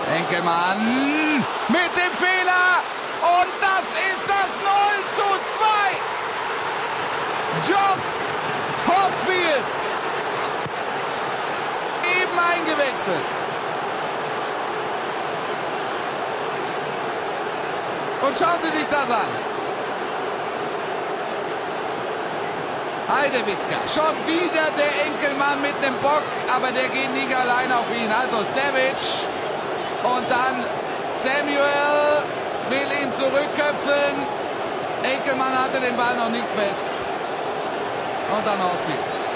Enkelmann mit dem Fehler. Und das ist das 0:2. Geoff Horsfield. Eben eingewechselt. Und schauen Sie sich das an. Heidewitzka, schon wieder der Enkelmann mit dem Bock, aber der geht nicht allein auf ihn. Also Savage und dann Samuel will ihn zurückköpfen. Enkelmann hatte den Ball noch nicht fest. Und dann Horsfield.